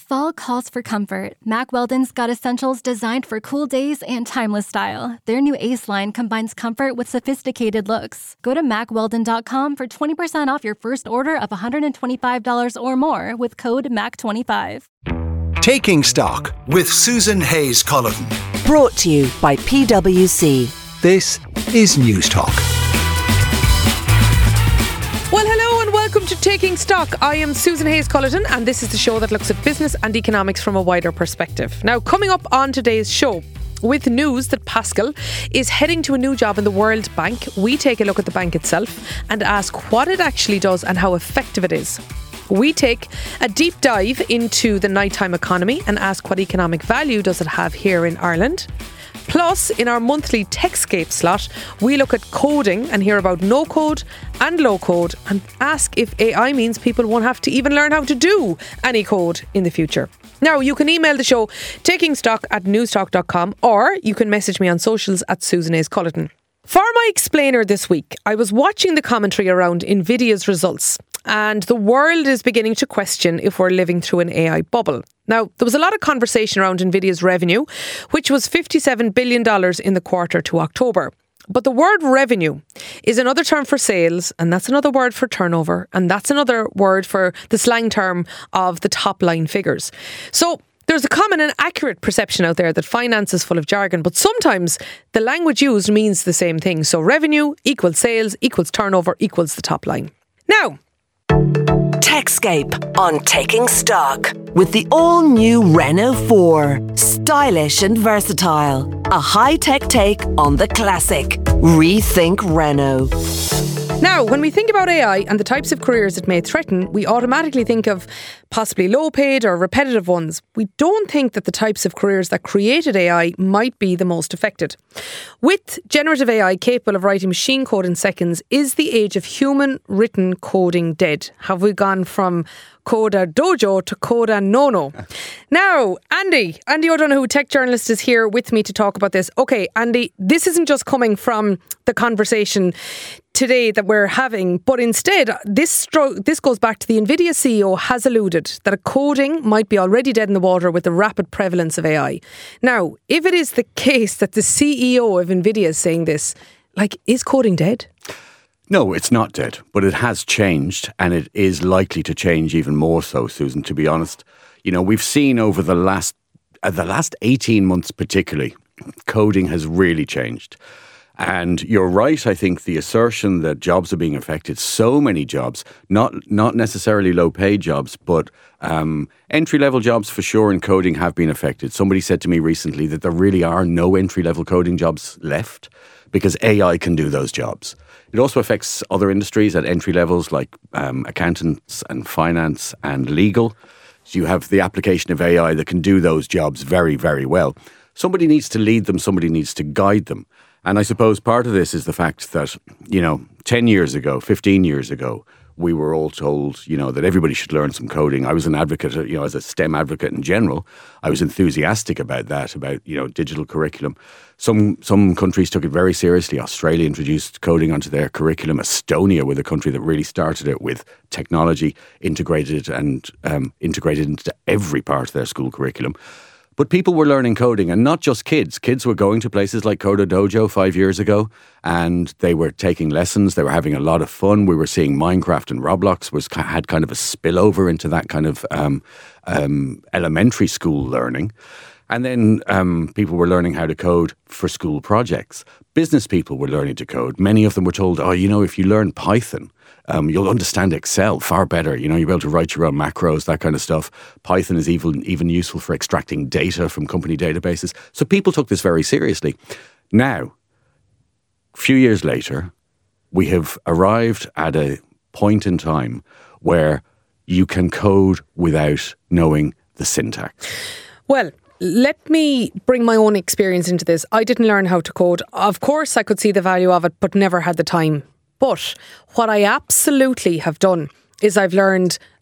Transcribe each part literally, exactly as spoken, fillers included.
Fall calls for comfort. Mack Weldon's got essentials designed for cool days and timeless style. Their new Ace line combines comfort with sophisticated looks. Go to mack weldon dot com for twenty percent off your first order of one hundred twenty-five dollars or more with code M A C twenty-five. Taking Stock with Susan Hayes Culliton. Brought to you by P W C. This is News Talk. Well, hello and welcome to Taking Stock. I am Susan Hayes Culliton and this is the show that looks at business and economics from a wider perspective. Now, coming up on today's show, with news that Pascal is heading to a new job in the World Bank, we take a look at the bank itself and ask what it actually does and how effective it is. We take a deep dive into the nighttime economy and ask what economic value does it have here in Ireland. Plus, in our monthly TechScape slot, we look at coding and hear about no-code and low-code and ask if A I means people won't have to even learn how to do any code in the future. Now, you can email the show takingstock at newstalk dot com or you can message me on socials at Susan Hayes Culliton. For my explainer this week, I was watching the commentary around Nvidia's results. And the world is beginning to question if we're living through an A I bubble. Now, there was a lot of conversation around Nvidia's revenue, which was fifty-seven billion dollars in the quarter to October. But the word revenue is another term for sales, and that's another word for turnover, and that's another word for the slang term of the top line figures. So there's a common and accurate perception out there that finance is full of jargon, but sometimes the language used means the same thing. So revenue equals sales equals turnover equals the top line. Now, TechScape on Taking Stock with the all-new Renault four. Stylish and versatile. A high-tech take on the classic. Rethink Renault. now, when we think about A I and the types of careers it may threaten, we automatically think of possibly low-paid or repetitive ones. We don't think that the types of careers that created A I might be the most affected. With generative A I capable of writing machine code in seconds, is the age of human written coding dead? Have we gone from Coda Dojo to Coda Nono? Now, Andy, Andy O'Donoghue, tech journalist, is here with me to talk about this. Okay, Andy, this isn't just coming from the conversation today that we're having, but instead, this stro- this goes back to the Nvidia C E O has alluded that coding might be already dead in the water with the rapid prevalence of A I. Now, if it is the case that the C E O of Nvidia is saying this, like, is coding dead? No, it's not dead, but it has changed, and it is likely to change even more so, Susan, to be honest. You know, we've seen over the last uh, the last eighteen months particularly, coding has really changed. And you're right, I think, the assertion that jobs are being affected, so many jobs, not not necessarily low-paid jobs, but um, entry-level jobs for sure in coding have been affected. Somebody said to me recently that there really are no entry-level coding jobs left because A I can do those jobs. It also affects other industries at entry levels like um, accountants and finance and legal. So you have the application of A I that can do those jobs very, very well. Somebody needs to lead them. Somebody needs to guide them. And I suppose part of this is the fact that, you know, ten years ago, fifteen years ago, we were all told, you know, that everybody should learn some coding. I was an advocate, you know, as a STEM advocate in general. I was enthusiastic about that, about, you know, digital curriculum. Some some countries took it very seriously. Australia introduced coding onto their curriculum. Estonia were the country that really started it with technology integrated and um, integrated into every part of their school curriculum. But people were learning coding, and not just kids. Kids were going to places like Coda Dojo five years ago, and they were taking lessons. They were having a lot of fun. We were seeing Minecraft and Roblox was had kind of a spillover into that kind of um, um, elementary school learning. And then um, people were learning how to code for school projects. Business people were learning to code. Many of them were told, oh, you know, if you learn Python, um, you'll understand Excel far better. You know, you'll be able to write your own macros, that kind of stuff. Python is even, even useful for extracting data from company databases. So people took this very seriously. Now, a few years later, we have arrived at a point in time where you can code without knowing the syntax. Well, let me bring my own experience into this. I didn't learn how to code. Of course, I could see the value of it, but never had the time. But what I absolutely have done is I've learned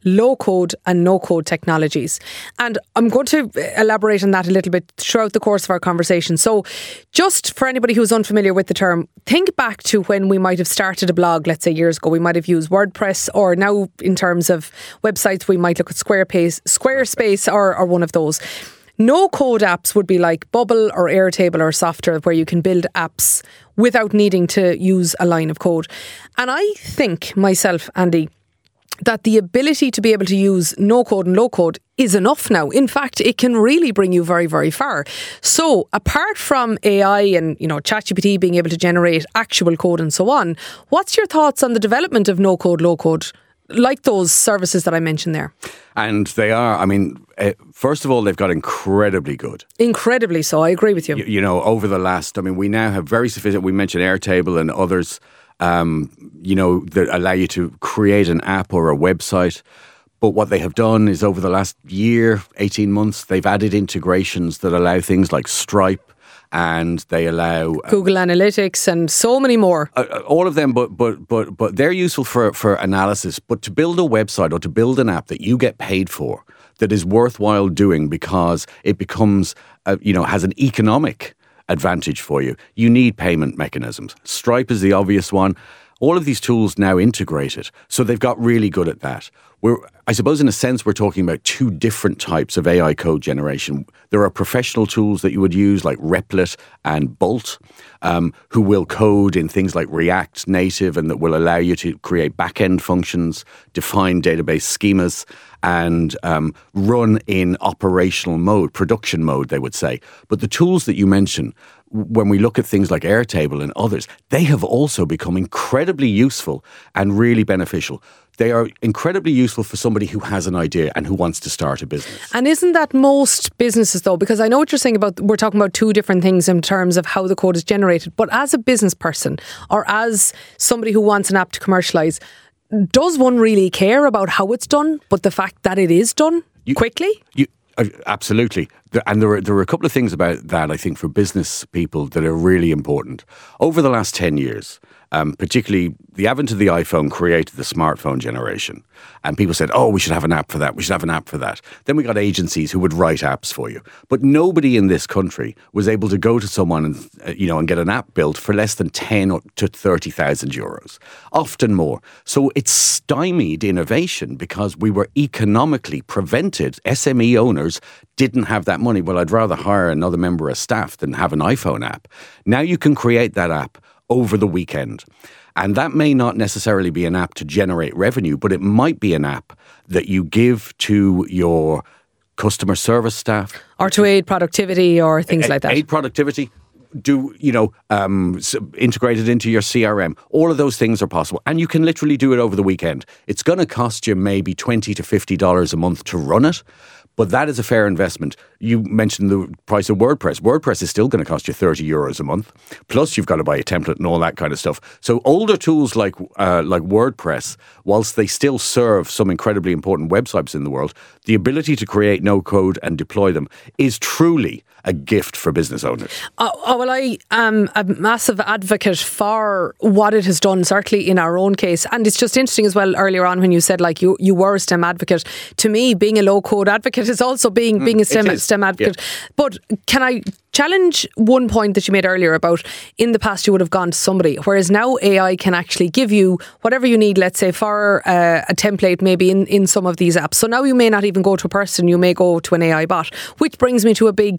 low-code and no-code technologies. And I'm going to elaborate on that a little bit throughout the course of our conversation. So just for anybody who's unfamiliar with the term, think back to when we might have started a blog, let's say years ago. We might have used WordPress, or now in terms of websites, we might look at Squarespace, Squarespace or, or one of those. No-code apps would be like Bubble or Airtable or Software, where you can build apps without needing to use a line of code. And I think myself, Andy, that the ability to be able to use no-code and low-code is enough now. In fact, it can really bring you very, very far. So apart from A I and, you know, ChatGPT being able to generate actual code and so on, what's your thoughts on the development of no-code, low-code, like those services that I mentioned there? And they are, I mean, uh, first of all, they've got incredibly good. Incredibly so, I agree with you. You, you know, over the last, I mean, we now have very sophisticated, we mentioned Airtable and others, um, you know, that allow you to create an app or a website. But what they have done is over the last year, eighteen months, they've added integrations that allow things like Stripe, and they allow um, Google Analytics and so many more. Uh, all of them, but but but but they're useful for for analysis. But to build a website or to build an app that you get paid for, that is worthwhile doing because it becomes, uh, you know, has an economic advantage for you, you need payment mechanisms. Stripe is the obvious one. All of these tools now integrate it, so they've got really good at that. We're, I suppose, in a sense, we're talking about two different types of A I code generation. There are professional tools that you would use, like Replit and Bolt, um, who will code in things like React Native, and that will allow you to create back-end functions, define database schemas, and um, run in operational mode, production mode, they would say. But the tools that you mention, when we look at things like Airtable and others, they have also become incredibly useful and really beneficial. They are incredibly useful for somebody who has an idea and who wants to start a business. And isn't that most businesses though? Because I know what you're saying about, we're talking about two different things in terms of how the code is generated. But as a business person, or as somebody who wants an app to commercialise, does one really care about how it's done, but the fact that it is done you, quickly? You, uh, absolutely. And there are, there are a couple of things about that, I think, for business people that are really important. Over the last ten years, Um, particularly the advent of the iPhone created the smartphone generation. And people said, oh, we should have an app for that. We should have an app for that. Then we got agencies who would write apps for you. But nobody in this country was able to go to someone and, uh, you know, and get an app built for less than ten to thirty thousand euros, often more. So it stymied innovation because we were economically prevented. S M E owners didn't have that money. Well, I'd rather hire another member of staff than have an iPhone app. Now you can create that app over the weekend. And that may not necessarily be an app to generate revenue, but it might be an app that you give to your customer service staff. Or to aid productivity or things a- like that. Aid productivity. Do, you know, um, integrate it into your C R M. All of those things are possible. And you can literally do it over the weekend. It's going to cost you maybe twenty to fifty dollars a month to run it. But that is a fair investment. You mentioned the price of WordPress. WordPress is still going to cost you thirty euros a month. Plus, you've got to buy a template and all that kind of stuff. So older tools like uh, like WordPress, whilst they still serve some incredibly important websites in the world, the ability to create no code and deploy them is truly a gift for business owners. Oh, oh, well, I am a massive advocate for what it has done, certainly in our own case. And it's just interesting as well, earlier on when you said like you, you were a STEM advocate. To me, being a low-code advocate is also being, mm, being a STEM, STEM advocate. Yeah. But can I challenge one point that you made earlier about in the past you would have gone to somebody, whereas now A I can actually give you whatever you need, let's say, for uh, a template maybe in, in some of these apps. So now you may not even go to a person, you may go to an A I bot, which brings me to a big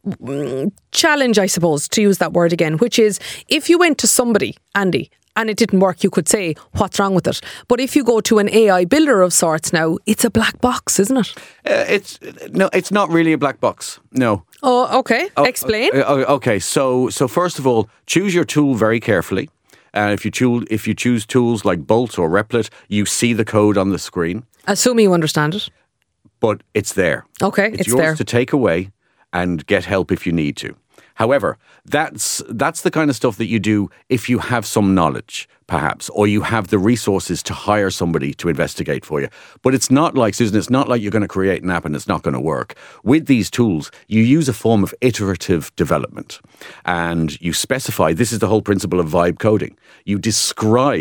challenge, I suppose, to use that word again, which is if you went to somebody, Andy, and it didn't work, you could say, what's wrong with it? But if you go to an A I builder of sorts now, it's a black box, isn't it? Uh, it's no, it's not really a black box. No. Oh, okay. Oh, Explain. Uh, okay. So, so first of all, choose your tool very carefully. And uh, if you choose if you choose tools like Bolt or Replit, you see the code on the screen. Assuming you understand it. But it's there. Okay, it's, it's yours there to take away and get help if you need to. However, that's that's the kind of stuff that you do if you have some knowledge, perhaps, or you have the resources to hire somebody to investigate for you. But it's not like, Susan, it's not like you're going to create an app and it's not going to work. With these tools, you use a form of iterative development and you specify, this is the whole principle of vibe coding. You describe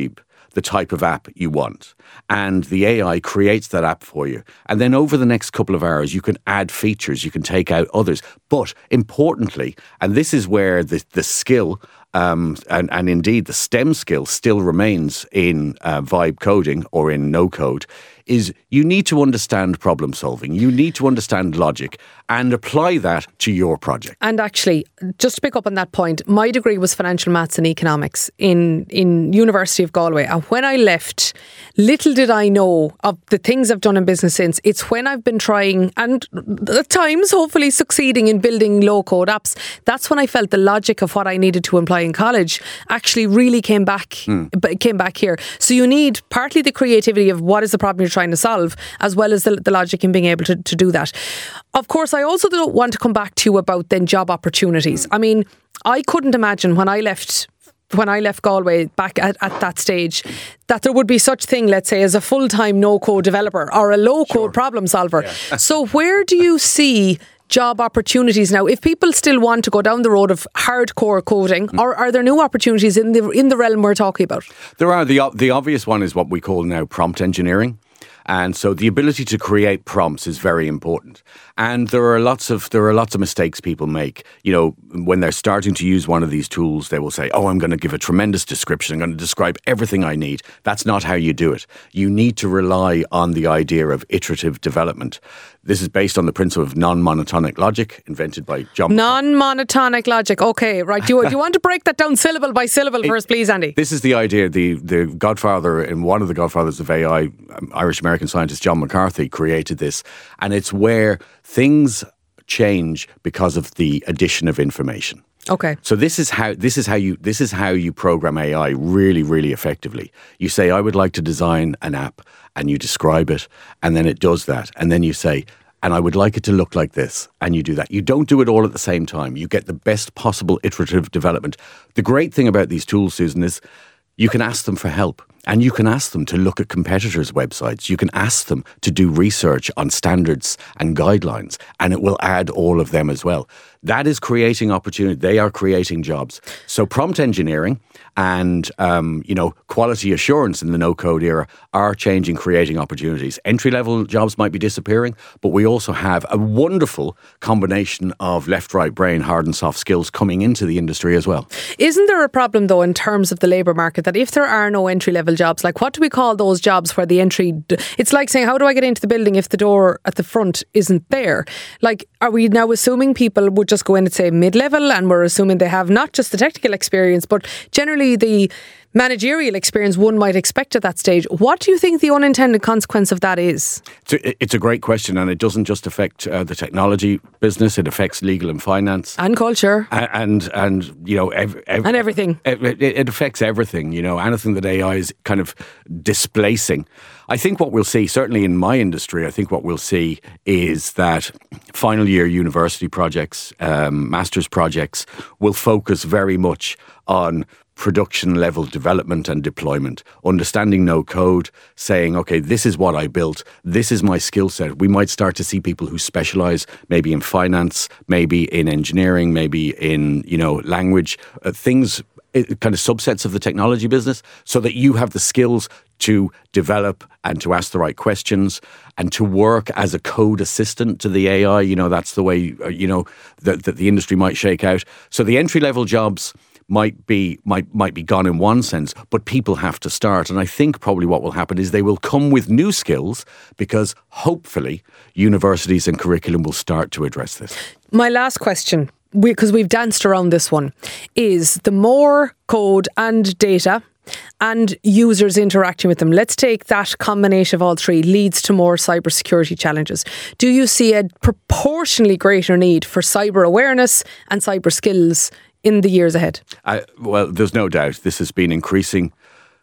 the type of app you want. And the A I creates that app for you. And then over the next couple of hours, you can add features, you can take out others. But importantly, and this is where the, the skill um, and, and indeed the STEM skill still remains in uh, vibe coding or in no code, is you need to understand problem solving. You need to understand logic and apply that to your project. And actually, just to pick up on that point, my degree was financial maths and economics in, in University of Galway. And when I left, little did I know of the things I've done in business since. It's when I've been trying and at times hopefully succeeding in building low code apps. That's when I felt the logic of what I needed to employ in college actually really came back, mm. came back here. So you need partly the creativity of what is the problem you're trying to solve, as well as the, the logic in being able to, to do that. Of course, I also don't want to come back to you about then job opportunities. I mean, I couldn't imagine when I left when I left Galway back at, at that stage that there would be such thing, let's say, as a full-time no-code developer or a low-code sure. problem solver. Yeah. So where do you see job opportunities now? If people still want to go down the road of hardcore coding, mm. or are there new opportunities in the in the realm we're talking about? There are. The, the obvious one is what we call now prompt engineering. And so the ability to create prompts is very important. And there are lots of there are lots of mistakes people make. You know, when they're starting to use one of these tools, they will say, oh, I'm going to give a tremendous description. I'm going to describe everything I need. That's not how you do it. You need to rely on the idea of iterative development. This is based on the principle of non-monotonic logic, invented by John. Non-monotonic logic. Okay, right. Do you, do you want to break that down syllable by syllable for us, please, Andy? This is the idea. The the godfather, and one of the godfathers of A I, um, Irish-American scientist John McCarthy, created this. And it's where things change because of the addition of information. Okay. So this is how this is how you this is how you program A I really, really effectively. You say, I would like to design an app, and you describe it, and then it does that. And then you say, and I would like it to look like this, and you do that. You don't do it all at the same time. You get the best possible iterative development. The great thing about these tools, Susan, is you can ask them for help. And you can ask them to look at competitors' websites. You can ask them to do research on standards and guidelines, and it will add all of them as well. That is creating opportunity. They are creating jobs. So prompt engineering and, um, you know, quality assurance in the no-code era are changing, creating opportunities. Entry-level jobs might be disappearing, but we also have a wonderful combination of left, right brain, hard and soft skills coming into the industry as well. Isn't there a problem, though, in terms of the labour market, that if there are no entry-level jobs, like what do we call those jobs where the entry, it's like saying, how do I get into the building if the door at the front isn't there? Like, are we now assuming people would just go in at, say, mid-level, and we're assuming they have not just the technical experience, but generally the managerial experience one might expect at that stage? What do you think the unintended consequence of that is? It's a, it's a great question, and it doesn't just affect uh, the technology business. It affects legal and finance and culture, and and, and you know, ev- ev- and everything. It, it, it affects everything. You know, anything that A I is kind of displacing. I think what we'll see, certainly in my industry, I think what we'll see is that final year university projects, um, master's projects, will focus very much on production level development and deployment, understanding no code, saying, okay, this is what I built, this is my skill set. We might start to see people who specialize maybe in finance, maybe in engineering, maybe in, you know, language, uh, things, uh, kind of subsets of the technology business, so that you have the skills to develop and to ask the right questions and to work as a code assistant to the A I. You know, that's the way, uh, you know, that, that the industry might shake out. So the entry level jobs might be might might be gone in one sense, but people have to start. And I think probably what will happen is they will come with new skills, because hopefully universities and curriculum will start to address this. My last question, because we, we've danced around this one, is the more code and data and users interacting with them, let's take that combination of all three, leads to more cybersecurity challenges. Do you see a proportionally greater need for cyber awareness and cyber skills in the years ahead? Uh, well, there's no doubt this has been increasing.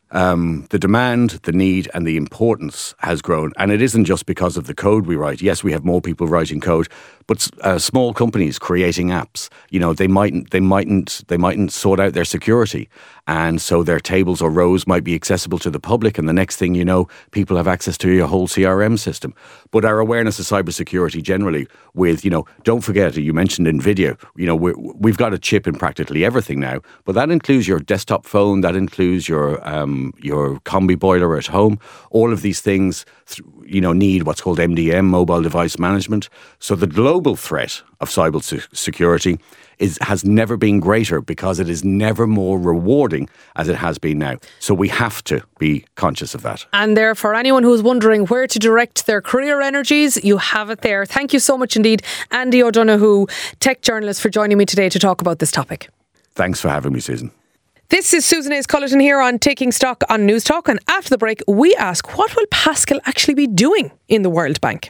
Um, the demand, the need and the importance has grown. And it isn't just because of the code we write. Yes, we have more people writing code, but uh, small companies creating apps, you know, they mightn't, they mightn't, they mightn't sort out their security. And so their tables or rows might be accessible to the public. And the next thing you know, people have access to your whole C R M system. But our awareness of cybersecurity generally with, you know, don't forget, you mentioned NVIDIA, you know, we're, we've got a chip in practically everything now. But that includes your desktop phone, that includes your um, your combi boiler at home. All of these things, you know, need what's called M D M, mobile device management. So the global threat of cyber security is has never been greater because it is never more rewarding as it has been now. So we have to be conscious of that. And there, for anyone who's wondering where to direct their career energies, you have it there. Thank you so much indeed, Andy O'Donoghue, tech journalist, for joining me today to talk about this topic. Thanks for having me, Susan. This is Susan Hayes-Cullerton here on Taking Stock on News Talk. And after the break, we ask, what will Pascal actually be doing in the World Bank?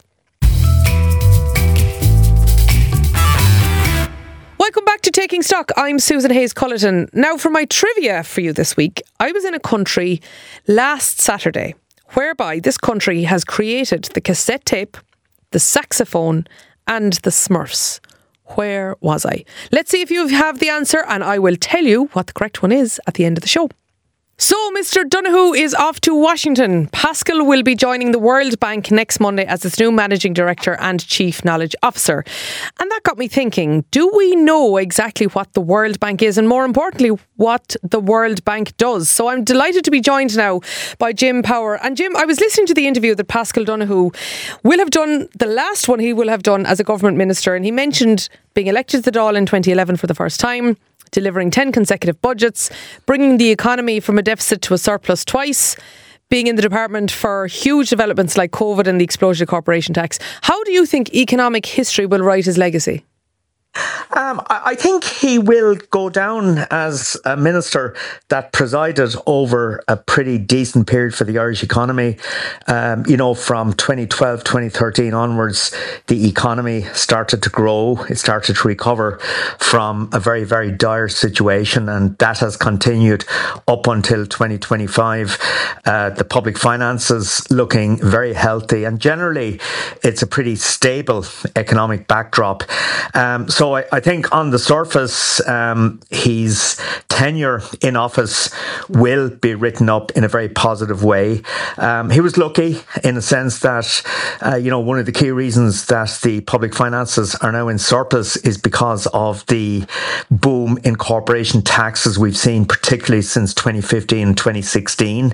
Welcome back to Taking Stock. I'm Susan Hayes-Cullerton. Now, for my trivia for you this week, I was in a country last Saturday whereby this country has created the cassette tape, the saxophone and the Smurfs. Where was I? Let's see if you have the answer, and I will tell you what the correct one is at the end of the show. So, Mister Donoghue is off to Washington. Pascal will be joining the World Bank next Monday as its new Managing Director and Chief Knowledge Officer. And that got me thinking, do we know exactly what the World Bank is, and more importantly, what the World Bank does? So I'm delighted to be joined now by Jim Power. And Jim, I was listening to the interview that Pascal Donoghue will have done, the last one he will have done as a government minister, and he mentioned being elected to the Dáil in twenty eleven for the first time, delivering ten consecutive budgets, bringing the economy from a deficit to a surplus twice, being in the department for huge developments like COVID and the explosion of corporation tax. How do you think economic history will write his legacy? Um, I think he will go down as a minister that presided over a pretty decent period for the Irish economy. Um, you know, from twenty twelve, twenty thirteen onwards, the economy started to grow. It started to recover from a very, very dire situation, and that has continued up until twenty twenty-five. Uh, the public finances looking very healthy, and generally it's a pretty stable economic backdrop. Um, so I, I think on the surface, um, his tenure in office will be written up in a very positive way. Um, he was lucky in a sense that, uh, you know, one of the key reasons that the public finances are now in surplus is because of the boom in corporation taxes we've seen, particularly since twenty fifteen and twenty sixteen.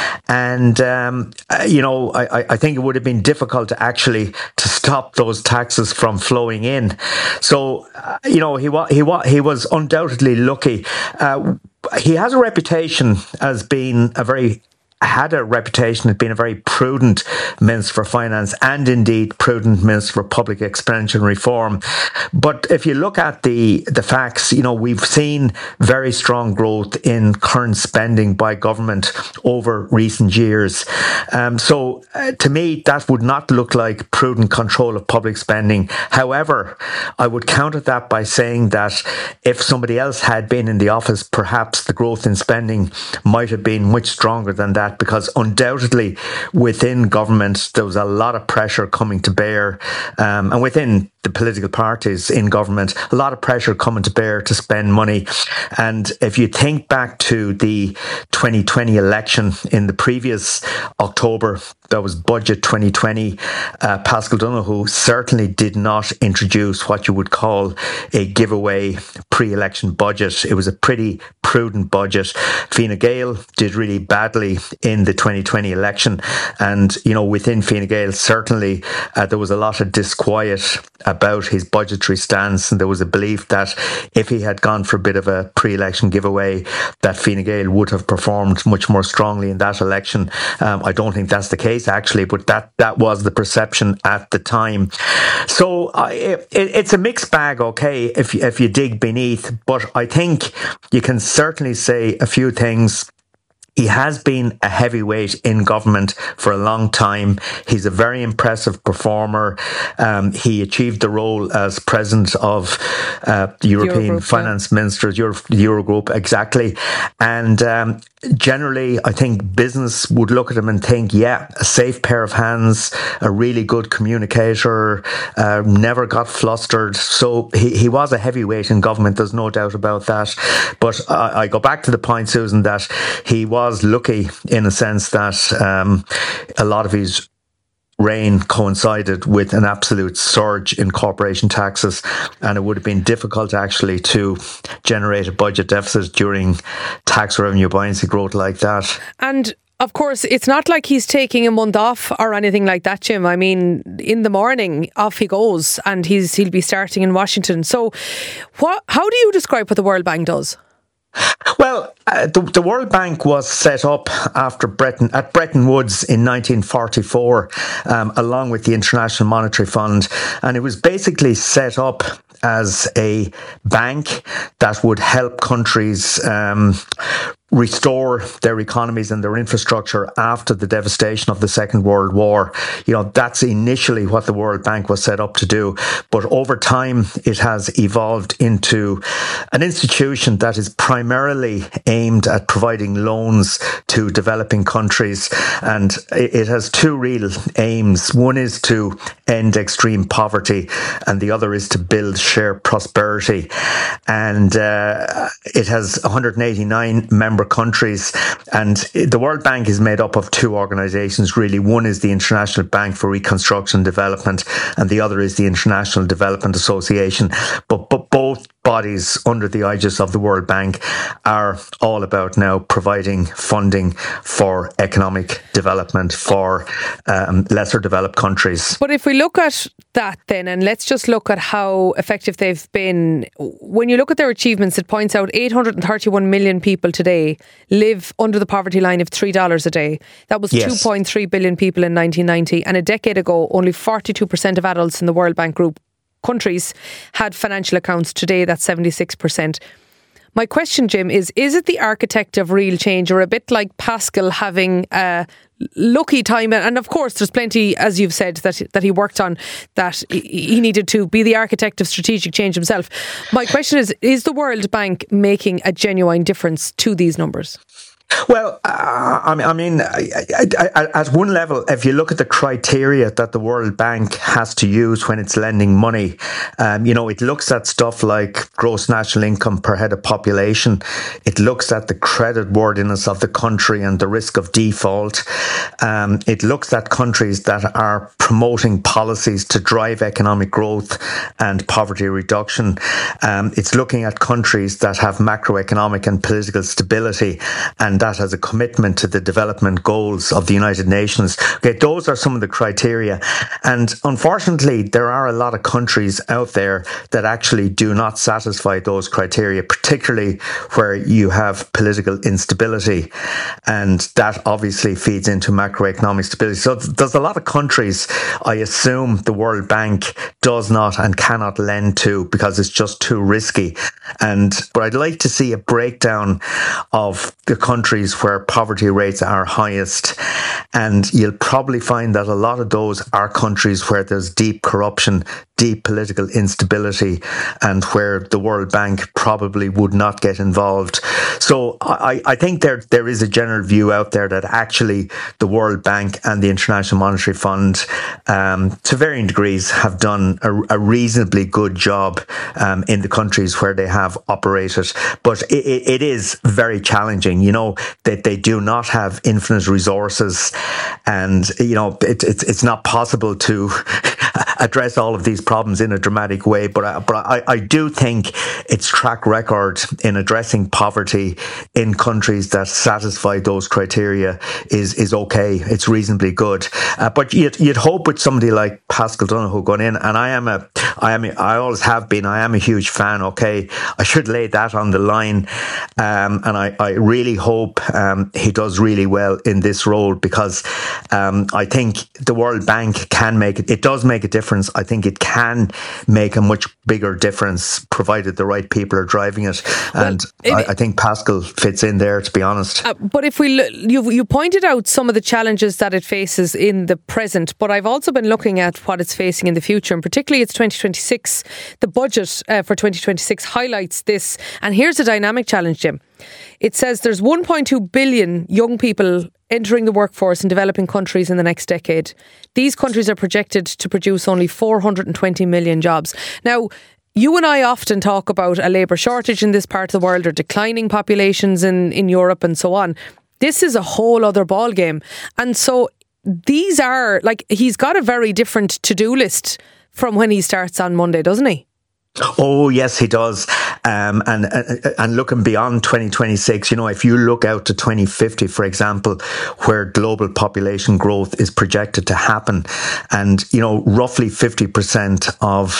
And, um, you know, I, I think it would have been difficult to actually to stop those taxes from flowing in. So, uh, you know, he, wa- he, wa- he was undoubtedly lucky. Uh, he has a reputation as being a very had a reputation as being a very prudent Minister for Finance and indeed prudent Minister for Public Expenditure and Reform. But if you look at the, the facts, you know, we've seen very strong growth in current spending by government over recent years. Um, so uh, to me, that would not look like prudent control of public spending. However, I would counter that by saying that if somebody else had been in the office, perhaps the growth in spending might have been much stronger than that. Because undoubtedly within government there was a lot of pressure coming to bear, um, and within the political parties in government, a lot of pressure coming to bear to spend money. And if you think back to the twenty twenty election in the previous October, that was budget twenty twenty, uh, Pascal Donoghue certainly did not introduce what you would call a giveaway pre-election budget. It was a pretty prudent budget. Fine Gael did really badly in the twenty twenty election, and you know, within Fine Gael certainly uh, there was a lot of disquiet about his budgetary stance, and there was a belief that if he had gone for a bit of a pre-election giveaway, that Fine Gael would have performed much more strongly in that election. Um, I don't think that's the case actually, but that that was the perception at the time. So uh, it, it's a mixed bag, okay, if if you dig beneath, but I think you can certainly say a few things he has been a heavyweight in government for a long time. He's a very impressive performer. Um, he achieved the role as president of uh, the European Eurogroup, Finance yeah. Ministers, Euro, the Eurogroup, exactly. And um, generally, I think business would look at him and think, yeah, a safe pair of hands, a really good communicator, uh, never got flustered. So he, he was a heavyweight in government, there's no doubt about that. But I, I go back to the point, Susan, that he was lucky in a sense that um, a lot of his reign coincided with an absolute surge in corporation taxes, and it would have been difficult actually to generate a budget deficit during tax revenue buoyancy growth like that. And of course, it's not like he's taking a month off or anything like that, Jim. I mean, in the morning, off he goes, and he's he'll be starting in Washington. So what? How do you describe what the World Bank does? Well, uh, the, the World Bank was set up after Bretton at Bretton Woods in nineteen forty-four, um, along with the International Monetary Fund, and it was basically set up as a bank that would help countries um, restore their economies and their infrastructure after the devastation of the Second World War. You know, that's initially what the World Bank was set up to do. But over time, it has evolved into an institution that is primarily aimed at providing loans to developing countries. And it has two real aims. One is to end extreme poverty, and the other is to build shared prosperity. And uh, it has one hundred eighty-nine member countries, and the World Bank is made up of two organisations really. One is the International Bank for Reconstruction and Development, and the other is the International Development Association. But, but both bodies under the aegis of the World Bank are all about now providing funding for economic development for um, lesser developed countries. But if we look at that then, and let's just look at how effective they've been, when you look at their achievements, it points out eight hundred thirty-one million people today live under the poverty line of three dollars a day. That was yes. two point three billion people in nineteen ninety, and a decade ago only forty-two percent of adults in the World Bank group countries had financial accounts. Today that's seventy-six percent. My question, Jim, is is it the architect of real change, or a bit like Pascal having a lucky time? And of course there's plenty, as you've said, that that he worked on, that he needed to be the architect of strategic change himself. My question is, is the World Bank making a genuine difference to these numbers? Well, uh, I mean, I mean at one level, if you look at the criteria that the World Bank has to use when it's lending money, um, you know, it looks at stuff like gross national income per head of population. It looks at the credit worthiness of the country and the risk of default. Um, it looks at countries that are promoting policies to drive economic growth and poverty reduction. Um, it's looking at countries that have macroeconomic and political stability, and that has a commitment to the development goals of the United Nations. Okay, those are some of the criteria. And unfortunately, there are a lot of countries out there that actually do not satisfy those criteria, particularly where you have political instability. And that obviously feeds into macroeconomic stability. So there's a lot of countries, I assume, the World Bank does not and cannot lend to because it's just too risky. And but I'd like to see a breakdown of the countries where poverty rates are highest, and you'll probably find that a lot of those are countries where there's deep corruption, deep political instability, and where the World Bank probably would not get involved. So I, I think there there is a general view out there that actually the World Bank and the International Monetary Fund, um, to varying degrees, have done a, a reasonably good job um, in the countries where they have operated. But it, it is very challenging, you know, that they do not have infinite resources, and you know it, it's it's not possible to address all of these problems in a dramatic way. But I, but I, I do think its track record in addressing poverty in countries that satisfy those criteria is is okay. It's reasonably good. Uh, but you'd you'd hope with somebody like Pascal Donohoe going in, and I am a I am a, I always have been. I am a huge fan. Okay, I should lay that on the line, um, and I I really hope um, he does really well in this role, because um, I think the World Bank can make it. It does make a difference difference. I think it can make a much bigger difference provided the right people are driving it. And well, it, I, I think Pascal fits in there, to be honest. Uh, but if we, you, you pointed out some of the challenges that it faces in the present, but I've also been looking at what it's facing in the future, and particularly it's twenty twenty-six. The budget uh, for twenty twenty-six highlights this. And here's a dynamic challenge, Jim. It says there's one point two billion young people entering the workforce in developing countries in the next decade. These countries are projected to produce only four hundred twenty million jobs. Now, you and I often talk about a labour shortage in this part of the world, or declining populations in, in Europe and so on. This is a whole other ballgame. And so these are, like, he's got a very different to-do list from when he starts on Monday, doesn't he? Oh, yes, he does. Um, and, and and looking beyond twenty twenty-six, you know, if you look out to twenty fifty, for example, where global population growth is projected to happen, and, you know, roughly fifty percent of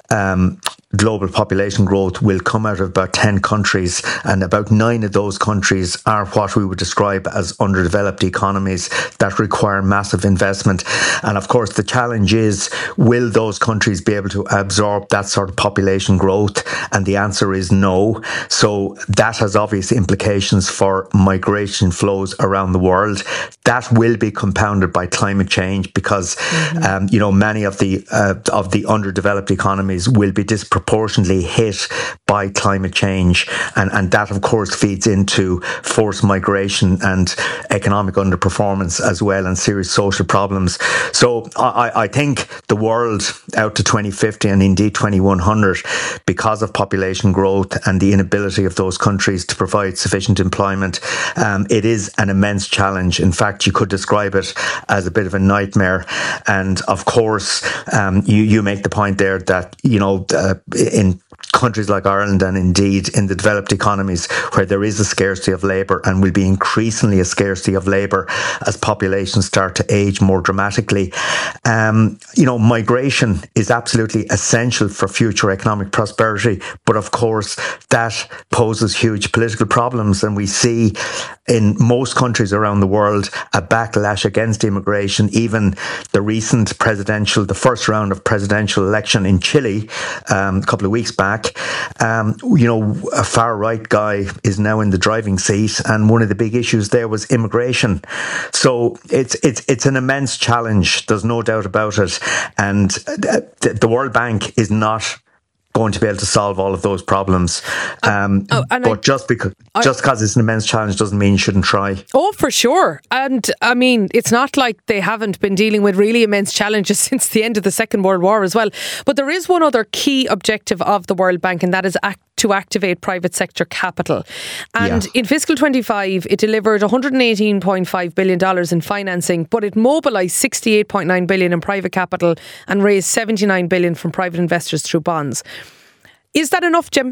um, global population growth will come out of about ten countries, and about nine of those countries are what we would describe as underdeveloped economies that require massive investment. And of course, the challenge is, will those countries be able to absorb that sort of population growth? And the answer is no. So that has obvious implications for migration flows around the world. That will be compounded by climate change, because mm-hmm. um, you know, many of the uh, of the underdeveloped economies will be disproportionately hit by climate change, and and that of course feeds into forced migration and economic underperformance as well, and serious social problems. So I, I think the world out to twenty fifty and indeed twenty-one hundred, because of population growth and the inability of those countries to provide sufficient employment, um, it is an immense challenge. In fact, you could describe it as a bit of a nightmare. And of course, um, you, you make the point there that, you know, uh, in countries like Ireland, and indeed in the developed economies where there is a scarcity of labour, and will be increasingly a scarcity of labour as populations start to age more dramatically, um, you know, migration is absolutely essential for future economic prosperity. But of course, that poses huge political problems, and we see in most countries around the world a backlash against immigration. Even the recent presidential, the first round of presidential election in Chile um, a couple of weeks back, um, you know, a far right guy is now in the driving seat, and one of the big issues there was immigration. So it's it's it's an immense challenge. There's no doubt about it, and the World Bank is not going to be able to solve all of those problems. Um, oh, but I, just because I, just because it's an immense challenge doesn't mean you shouldn't try. Oh, for sure. And I mean, it's not like they haven't been dealing with really immense challenges since the end of the Second World War as well. But there is one other key objective of the World Bank, and that is act to activate private sector capital. And yeah. in fiscal twenty-five, it delivered one hundred eighteen point five billion dollars in financing, but it mobilised sixty-eight point nine billion dollars in private capital and raised seventy-nine billion dollars from private investors through bonds. Is that enough, Jim?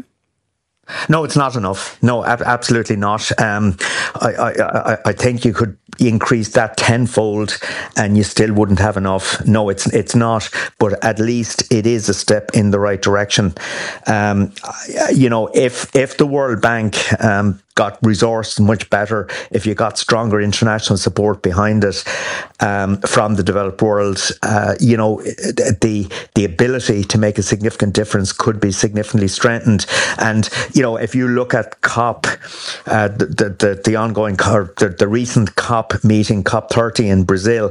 No, it's not enough. No, ab- absolutely not. Um, I, I, I, I think you could increase that tenfold and you still wouldn't have enough. No, it's it's not. But at least it is a step in the right direction. Um, you know, if if the World Bank um, got resourced much better, if you got stronger international support behind it um, from the developed world, uh, you know, the the ability to make a significant difference could be significantly strengthened. And you know, if you look at COP, uh, the, the the ongoing the, the recent COP meeting, COP thirty in Brazil,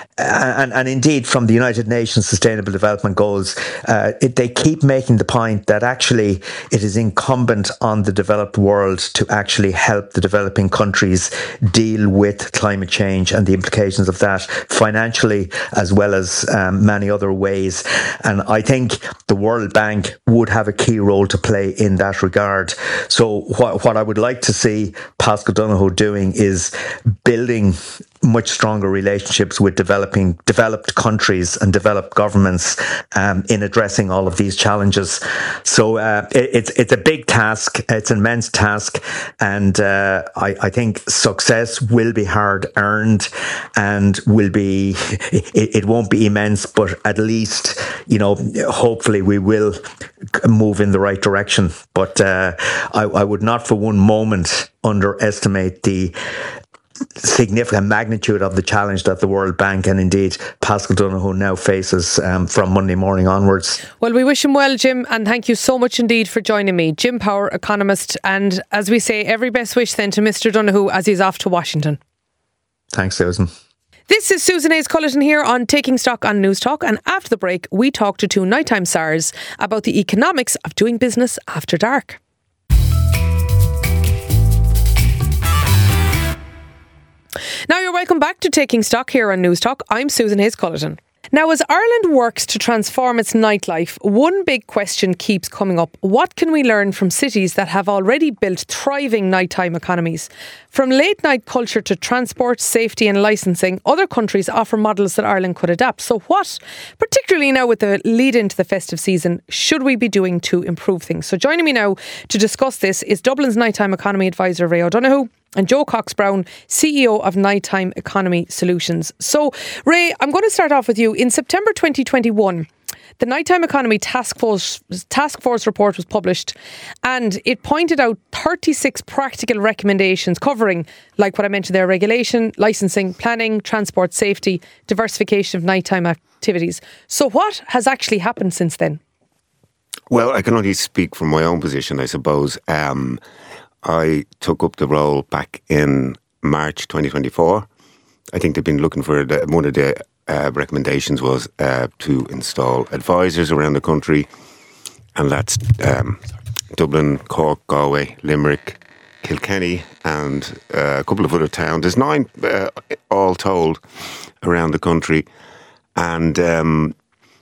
and and indeed from the United Nations Sustainable Development Goals, uh, it, they keep making the point that actually it is incumbent on the developed world to actually actually help the developing countries deal with climate change and the implications of that financially, as well as um, many other ways. And I think the World Bank would have a key role to play in that regard. So what, what I would like to see Pascal Donohoe doing is building much stronger relationships with developing developed countries and developed governments um, in addressing all of these challenges. So uh, it, it's it's a big task. It's an immense task, and uh, I, I think success will be hard earned, and will be it, it won't be immense, but at least, you know, hopefully we will move in the right direction. But uh, I, I would not for one moment underestimate the significant magnitude of the challenge that the World Bank and indeed Paschal Donohoe now faces um, from Monday morning onwards. Well, we wish him well, Jim, and thank you so much indeed for joining me. Jim Power, economist, and as we say, every best wish then to Mister Donohoe as he's off to Washington. Thanks, Susan. This is Susan Hayes-Culleton here on Taking Stock on News Talk, and after the break we talk to two nighttime stars about the economics of doing business after dark. Now you're welcome back to Taking Stock here on News Talk. I'm Susan Hayes-Culleton. Now, as Ireland works to transform its nightlife, one big question keeps coming up. What can we learn from cities that have already built thriving nighttime economies? From late night culture to transport, safety and licensing, other countries offer models that Ireland could adapt. So what, particularly now with the lead into the festive season, should we be doing to improve things? So joining me now to discuss this is Dublin's nighttime economy advisor Ray O'Donoghue and Joe Cox-Brown, C E O of Nighttime Economy Solutions. So, Ray, I'm going to start off with you. In September twenty twenty-one, the Nighttime Economy Task Force, Task Force report was published, and it pointed out thirty-six practical recommendations covering, like what I mentioned there, regulation, licensing, planning, transport, safety, diversification of nighttime activities. So what has actually happened since then? Well, I can only speak from my own position, I suppose. Um, I took up the role back in March twenty twenty-four. I think they've been looking for, the, one of the uh, recommendations was uh, to install advisors around the country, and that's um, Dublin, Cork, Galway, Limerick, Kilkenny and uh, a couple of other towns. There's nine uh, all told around the country, and um,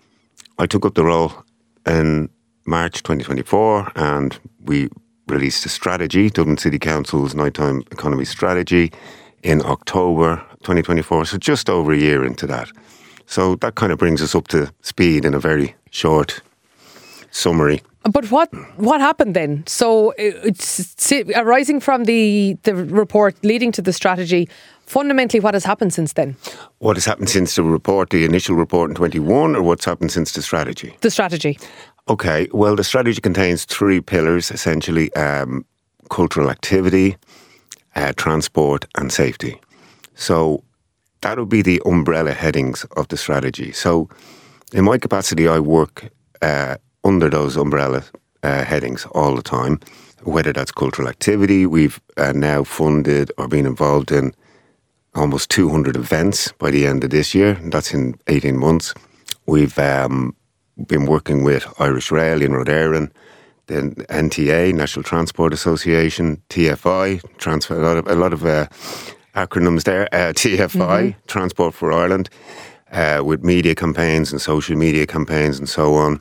I took up the role in March twenty twenty-four, and we released a strategy, Dublin City Council's Nighttime Economy Strategy, in October twenty twenty-four, so just over a year into that. So that kind of brings us up to speed in a very short summary. But what what happened then? So it's arising from the, the report leading to the strategy, fundamentally what has happened since then? What has happened since the report, the initial report in twenty-one, or what's happened since the strategy? The strategy. Okay, well, the strategy contains three pillars, essentially, um, cultural activity, uh, transport and safety. So that would be the umbrella headings of the strategy. So in my capacity, I work uh, under those umbrella uh, headings all the time, whether that's cultural activity. We've uh, now funded or been involved in almost two hundred events by the end of this year. That's in eighteen months. We've um, been working with Irish Rail in Roderin, then N T A, National Transport Association, T F I, transfer, a lot of, a lot of uh, acronyms there, uh, T F I, mm-hmm. Transport for Ireland, uh, with media campaigns and social media campaigns and so on,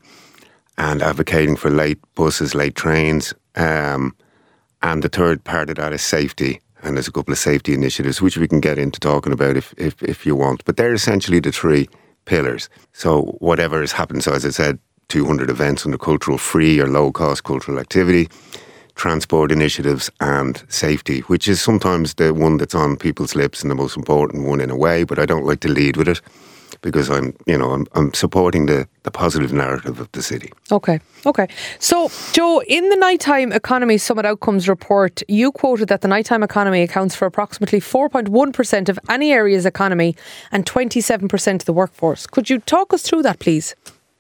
and advocating for late buses, late trains. Um, and the third part of that is safety. And there's a couple of safety initiatives, which we can get into talking about if, if, if you want. But they're essentially the three pillars. So whatever has happened, so as I said, two hundred events under cultural free or low cost cultural activity, transport initiatives and safety, which is sometimes the one that's on people's lips and the most important one in a way, but I don't like to lead with it because I'm, you know, I'm, I'm supporting the, the positive narrative of the city. Okay, okay. So, Joe, in the Nighttime Economy Summit Outcomes report, you quoted that the nighttime economy accounts for approximately four point one percent of any area's economy and twenty-seven percent of the workforce. Could you talk us through that, please?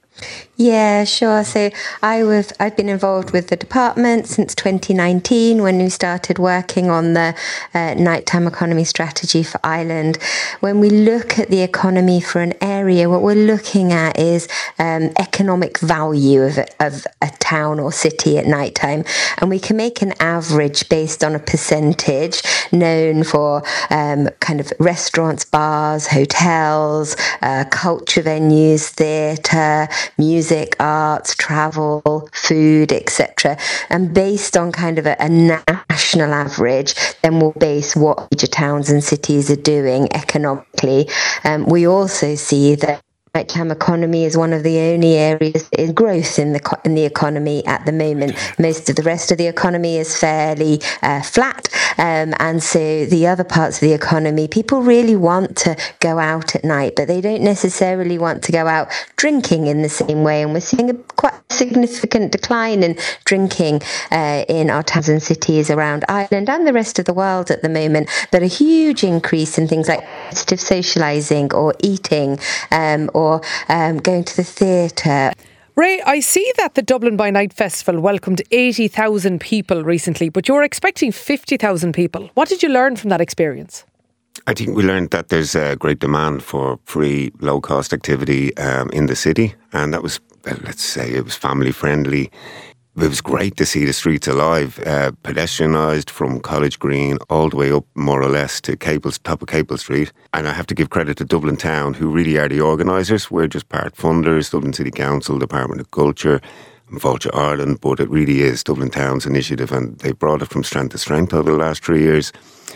Yeah, sure. So I was, I've been involved with the department since twenty nineteen when we started working on the uh, nighttime economy strategy for Ireland. When we look at the economy for an area, what we're looking at is um, economic value of, of a town or city at nighttime. And we can make an average based on a percentage known for um, kind of restaurants, bars, hotels, uh, culture venues, theatre, music, arts, travel, food, et cetera. And based on kind of a, a national average, then we'll base what major towns and cities are doing economically. Um, we also see that nighttime economy is one of the only areas in growth in the in the economy at the moment. Most of the rest of the economy is fairly uh, flat, um, and so the other parts of the economy, people really want to go out at night, but they don't necessarily want to go out drinking in the same way. And we're seeing a quite significant decline in drinking uh, in our towns and cities around Ireland and the rest of the world at the moment, but a huge increase in things like competitive socialising or eating um, or um, going to the theatre. Ray, I see that the Dublin by Night Festival welcomed eighty thousand people recently, but you were expecting fifty thousand people. What did you learn from that experience? I think we learned that there's a great demand for free, low-cost activity um, in the city, and that was, well, let's say, it was family-friendly. It was great to see the streets alive, uh, pedestrianised from College Green all the way up, more or less, to Capel, top of Capel Street. And I have to give credit to Dublin Town, who really are the organisers. We're just part funders, Dublin City Council, Department of Culture, and Vulture Ireland, but it really is Dublin Town's initiative, and they brought it from strength to strength over the last three years.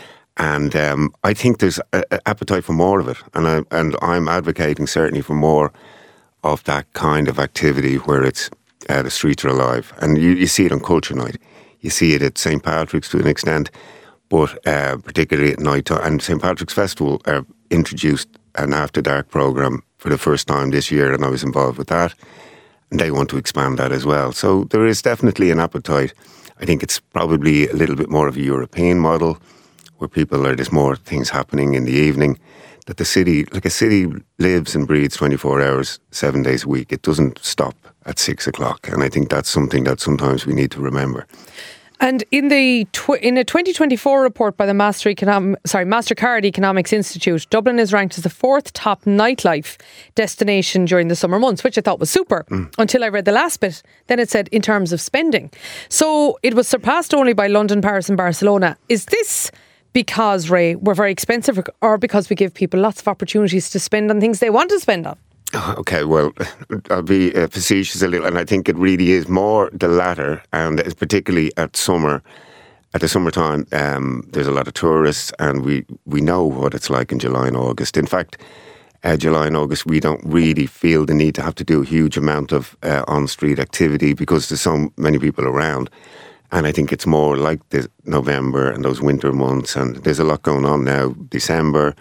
And um, I think there's an appetite for more of it, and, I, and I'm advocating certainly for more of that kind of activity where it's Uh, the streets are alive. And you, you see it on Culture Night. You see it at Saint Patrick's to an extent, but uh, particularly at night time. And Saint Patrick's Festival uh, introduced an After Dark programme for the first time this year, and I was involved with that. And they want to expand that as well. So there is definitely an appetite. I think it's probably a little bit more of a European model, where people are, there's more things happening in the evening. That the city, like a city lives and breathes twenty-four hours, seven days a week. It doesn't stop at six o'clock. And I think that's something that sometimes we need to remember. And in the tw- in a twenty twenty-four report by the Master Econom- sorry, MasterCard Economics Institute, Dublin is ranked as the fourth top nightlife destination during the summer months, which I thought was super, mm. until I read the last bit. Then it said in terms of spending. So it was surpassed only by London, Paris and Barcelona. Is this because, Ray, we're very expensive, or because we give people lots of opportunities to spend on things they want to spend on? Okay, well, I'll be uh, facetious a little, and I think it really is more the latter, and it's particularly at summer. At the summertime, um, there's a lot of tourists, and we, we know what it's like in July and August. In fact, uh, July and August, we don't really feel the need to have to do a huge amount of uh, on-street activity because there's so many people around. And I think it's more like the November and those winter months, and there's a lot going on now. December,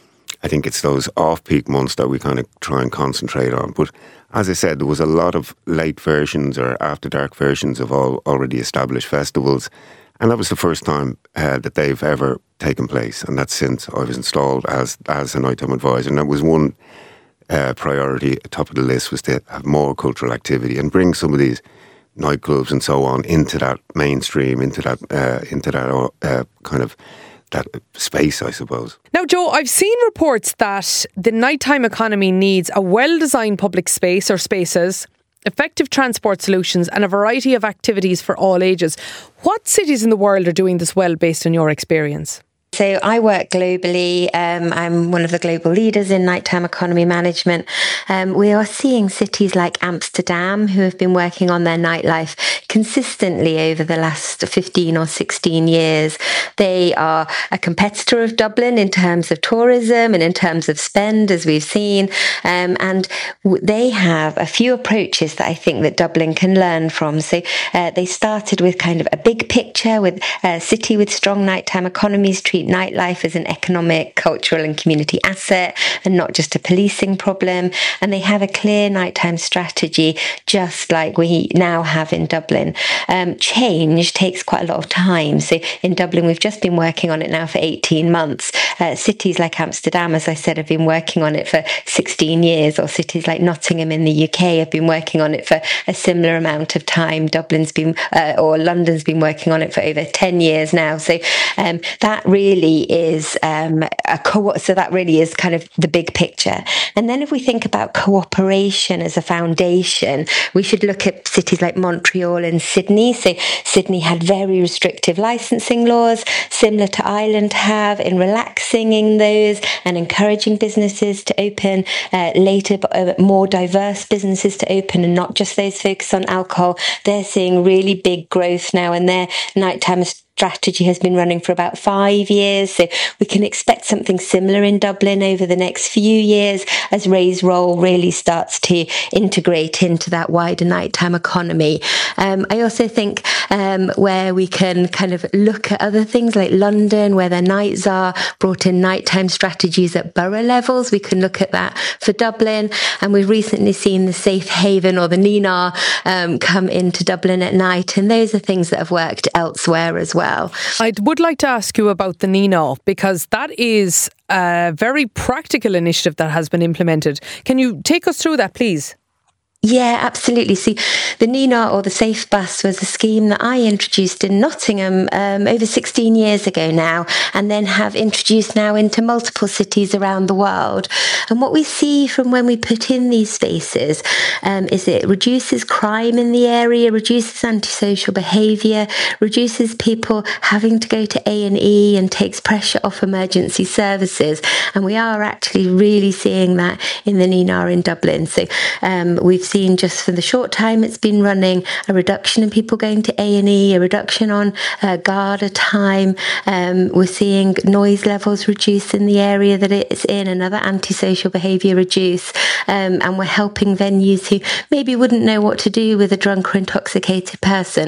I think it's those off-peak months that we kind of try and concentrate on. But as I said, there was a lot of late versions or after-dark versions of all already established festivals, and that was the first time uh, that they've ever taken place, and that's since I was installed as as a nighttime advisor. And that was one uh, priority at the top of the list, was to have more cultural activity and bring some of these nightclubs and so on into that mainstream, into that uh, into that uh, kind of that space, I suppose. Now, Joe, I've seen reports that the nighttime economy needs a well-designed public space or spaces, effective transport solutions and a variety of activities for all ages. What cities in the world are doing this well based on your experience? So I work globally. Um, I'm one of the global leaders in nighttime economy management. Um, we are seeing cities like Amsterdam, who have been working on their nightlife consistently over the last fifteen or sixteen years. They are a competitor of Dublin in terms of tourism and in terms of spend, as we've seen. Um, and w- they have a few approaches that I think that Dublin can learn from. So uh, they started with kind of a big picture with a city with strong nighttime economies, treat nightlife as an economic, cultural and community asset and not just a policing problem. And they have a clear nighttime strategy, just like we now have in Dublin. Um, change takes quite a lot of time. So in Dublin, we've just been working on it now for eighteen months. Uh, cities like Amsterdam, as I said, have been working on it for sixteen years, or cities like Nottingham in the U K have been working on it for a similar amount of time. Dublin's been, uh, or London's been working on it for over ten years now. So um, that really Really is um, a co- so that really is kind of the big picture. And then if we think about cooperation as a foundation, we should look at cities like Montreal and Sydney. So Sydney had very restrictive licensing laws, similar to Ireland have, in relaxing in those and encouraging businesses to open uh, later, but uh, more diverse businesses to open, and not just those focused on alcohol. They're seeing really big growth now, and their nighttime strategy has been running for about five years. So we can expect something similar in Dublin over the next few years as Ray's role really starts to integrate into that wider nighttime economy. Um, I also think um, where we can kind of look at other things like London, where their nights are, brought in nighttime strategies at borough levels. We can look at that for Dublin. And we've recently seen the Safe Haven or the N I N A um, come into Dublin at night. And those are things that have worked elsewhere as well. I would like to ask you about the N I N A, because that is a very practical initiative that has been implemented. Can you take us through that, please? Yeah, absolutely. See, the N I N A or the Safe Bus was a scheme that I introduced in Nottingham um, over sixteen years ago now, and then have introduced now into multiple cities around the world. And what we see from when we put in these spaces um, is it reduces crime in the area, reduces antisocial behaviour, reduces people having to go to A and E and takes pressure off emergency services. And we are actually really seeing that in the N I N A in Dublin. So um, we've seen just for the short time it's been running a reduction in people going to A and E, a reduction on uh, Garda time. Um, we're seeing noise levels reduce in the area that it's in, another antisocial behaviour reduce. Um, and we're helping venues who maybe wouldn't know what to do with a drunk or intoxicated person.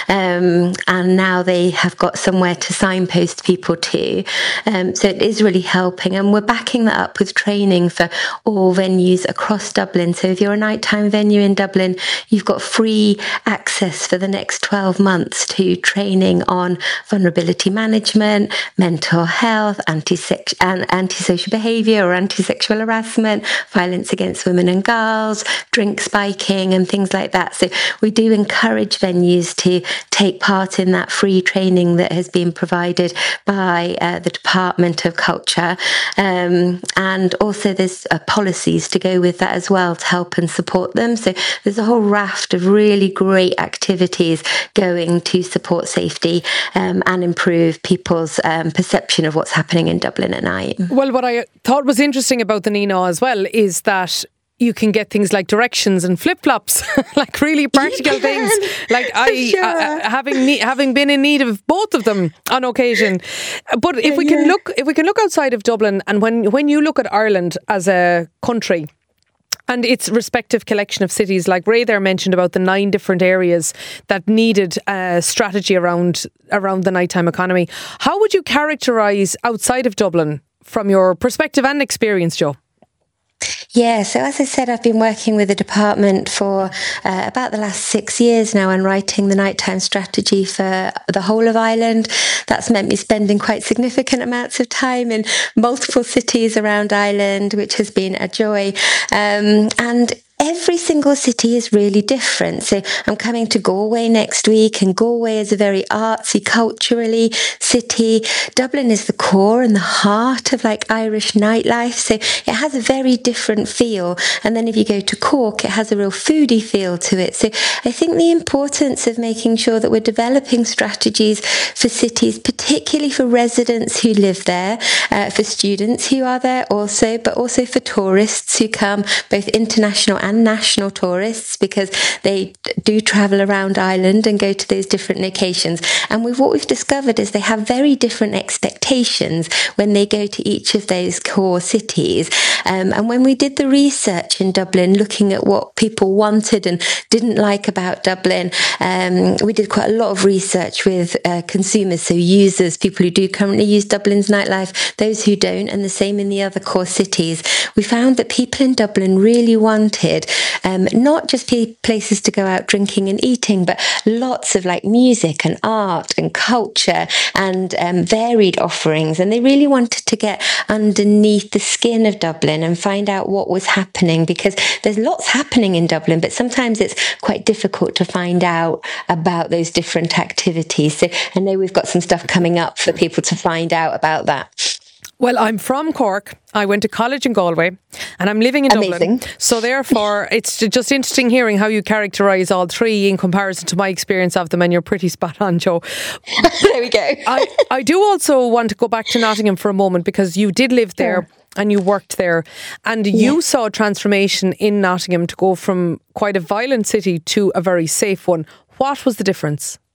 Um, and now they have got somewhere to signpost people to. Um, so it is really helping. And we're backing that up with training for all venues across Dublin. So if you're a nighttime venue in Dublin, you've got free access for the next twelve months to training on vulnerability management, mental health, anti-sex- antisocial behaviour or anti-sexual harassment, violence against women and girls, drink spiking and things like that. So we do encourage venues to take part in that free training that has been provided by uh, the Department of Culture. Um, and also there's uh, policies to go with that as well to help and support them. So there's a whole raft of really great activities going to support safety um, and improve people's um, perception of what's happening in Dublin at night. Well, what I thought was interesting about the N I N A as well is that you can get things like directions and flip-flops, like really practical things. Like I, sure. uh, having ne- having been in need of both of them on occasion. But if we can yeah. look, if we can look outside of Dublin, and when when you look at Ireland as a country and its respective collection of cities, like Ray there mentioned about the nine different areas that needed a strategy around around the nighttime economy. How would you characterise outside of Dublin from your perspective and experience, Jo? Yeah, so as I said, I've been working with the department for uh, about the last six years now and writing the nighttime strategy for the whole of Ireland. That's meant me spending quite significant amounts of time in multiple cities around Ireland, which has been a joy. Um, and Every single city is really different. So I'm coming to Galway next week, and Galway is a very artsy, culturally city. Dublin is the core and the heart of like Irish nightlife. So it has a very different feel. And then if you go to Cork, it has a real foodie feel to it. So I think the importance of making sure that we're developing strategies for cities, particularly for residents who live there, uh, for students who are there also, but also for tourists who come, both international and national tourists, because they do travel around Ireland and go to those different locations. And we've, what we've discovered is they have very different expectations when they go to each of those core cities. Um, and when we did the research in Dublin, looking at what people wanted and didn't like about Dublin, um, we did quite a lot of research with uh, consumers, so users, people who do currently use Dublin's nightlife, those who don't, and the same in the other core cities. We found that people in Dublin really wanted Um, not just places to go out drinking and eating, but lots of like music and art and culture and um, varied offerings. And they really wanted to get underneath the skin of Dublin and find out what was happening, because there's lots happening in Dublin, but sometimes it's quite difficult to find out about those different activities. So I know we've got some stuff coming up for people to find out about that. Well, I'm from Cork. I went to college in Galway and I'm living in Amazing. Dublin. So therefore, it's just interesting hearing how you characterise all three in comparison to my experience of them, and you're pretty spot on, Jo. There we go. I, I do also want to go back to Nottingham for a moment, because you did live there. Sure. And you worked there, and you yeah. saw a transformation in Nottingham to go from quite a violent city to a very safe one. What was the difference?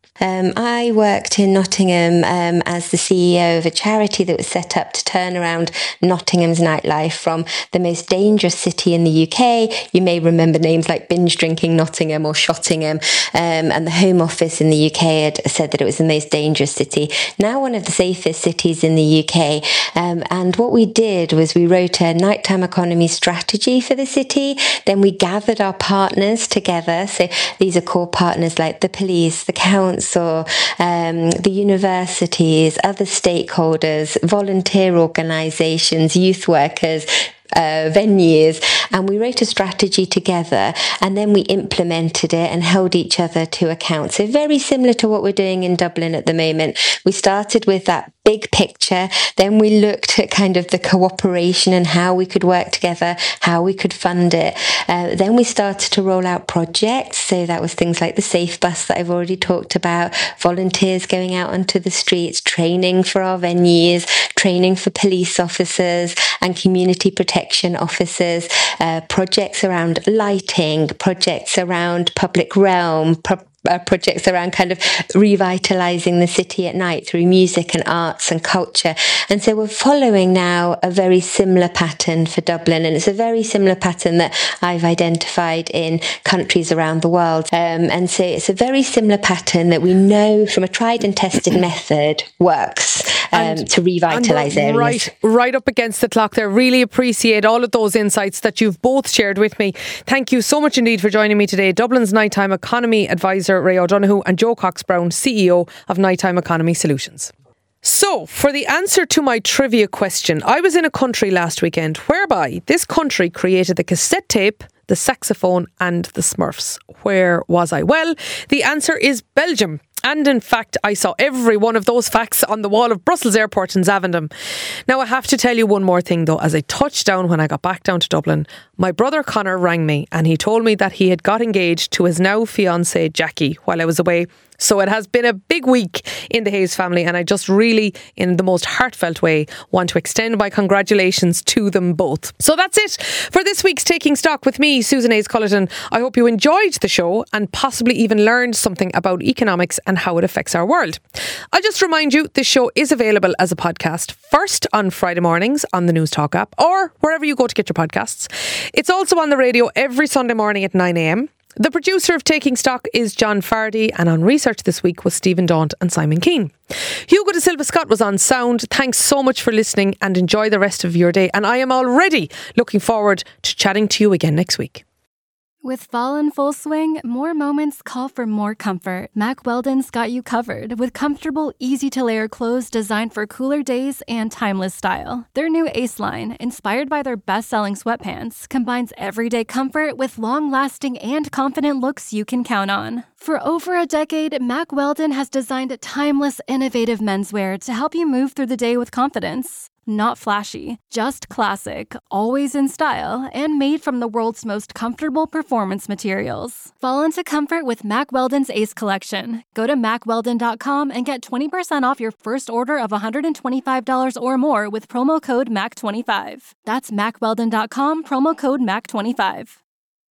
Um, I worked in Nottingham um, as the C E O of a charity that was set up to turn around Nottingham's nightlife from the most dangerous city in the U K. You may remember names like binge drinking Nottingham or Shottingham, um, and the Home Office in the U K had said that it was the most dangerous city. Now one of the safest cities in the U K. Um, and what we did was we wrote a nighttime economy strategy for the city. Then we gathered our partners together. So these are core partners like the police, the council, or um, the universities, other stakeholders, volunteer organisations, youth workers, Uh, venues, and we wrote a strategy together, and then we implemented it and held each other to account. So very similar to what we're doing in Dublin at the moment. We started with that big picture, then we looked at kind of the cooperation and how we could work together, how we could fund it. Uh, then we started to roll out projects. So that was things like the Safe Bus that I've already talked about, volunteers going out onto the streets, training for our venues, training for police officers and community protection officers, uh, projects around lighting, projects around public realm, pro- Uh, projects around kind of revitalising the city at night through music and arts and culture. And so we're following now a very similar pattern for Dublin, and it's a very similar pattern that I've identified in countries around the world. Um, and so it's a very similar pattern that we know from a tried and tested method works um, and, to revitalise areas. Right, right up against the clock there. Really appreciate all of those insights that you've both shared with me. Thank you so much indeed for joining me today. Dublin's Nighttime Economy Advisor Ray O'Donoghue and Joe Cox-Brown, C E O of Nighttime Economy Solutions. So, for the answer to my trivia question, I was in a country last weekend whereby this country created the cassette tape, the saxophone and the Smurfs. Where was I? Well, the answer is Belgium. And in fact, I saw every one of those facts on the wall of Brussels Airport in Zaventem. Now, I have to tell you one more thing, though. As I touched down when I got back down to Dublin, my brother Connor rang me and he told me that he had got engaged to his now fiancée Jackie while I was away. So it has been a big week in the Hayes family, and I just really, in the most heartfelt way, want to extend my congratulations to them both. So that's it for this week's Taking Stock with me, Susan Hayes Cullerton. I hope you enjoyed the show and possibly even learned something about economics and how it affects our world. I'll just remind you, this show is available as a podcast, first on Friday mornings on the News Talk app or wherever you go to get your podcasts. It's also on the radio every Sunday morning at nine a.m. The producer of Taking Stock is John Fardy, and on research this week was Stephen Daunt and Simon Keane. Hugo de Silva Scott was on sound. Thanks so much for listening and enjoy the rest of your day. And I am already looking forward to chatting to you again next week. With fall in full swing, more moments call for more comfort. Mack Weldon's got you covered with comfortable, easy-to-layer clothes designed for cooler days and timeless style. Their new Ace line, inspired by their best-selling sweatpants, combines everyday comfort with long-lasting and confident looks you can count on. For over a decade, Mack Weldon has designed timeless, innovative menswear to help you move through the day with confidence. Not flashy, just classic, always in style, and made from the world's most comfortable performance materials. Fall into comfort with Mack Weldon's Ace Collection. Go to mack weldon dot com and get twenty percent off your first order of one hundred twenty-five dollars or more with promo code M A C twenty-five. That's mack weldon dot com, promo code M A C twenty-five.